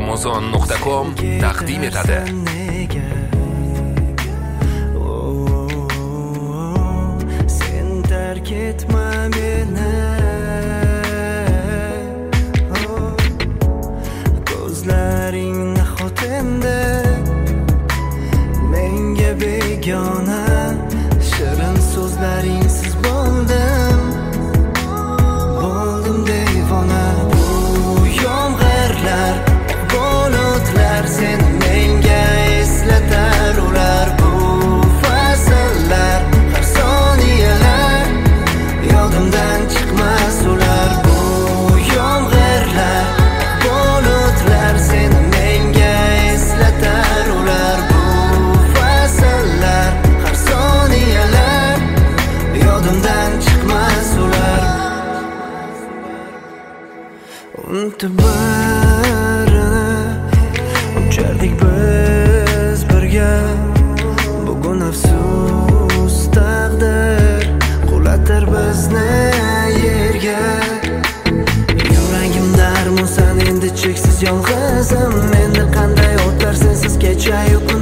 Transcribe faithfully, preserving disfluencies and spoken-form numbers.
amazon nuqta com taqdim etadi. Sen terk etma meni, ko'zlaringni xotinda menga begona, shirin so'zlaringsiz bo'ldim, bo'ldim devona. Bu yomg'irlar, bulutlar seni menga eslatar, ular bu fasllar, har soniyalar yodimdan chiqmas ular. Bu yomg'irlar, bulutlar seni menga eslatar, ular bu fasllar, har soniyalar yodimdan chiqmas ular. Unutib barini uchardik biz birga, bugun afsus taqdir qulatar bizni yerga. Yuragimda armonsan, endi cheksiz yolg'izim, endi qanday o'tar sensiz kecha-yu kun.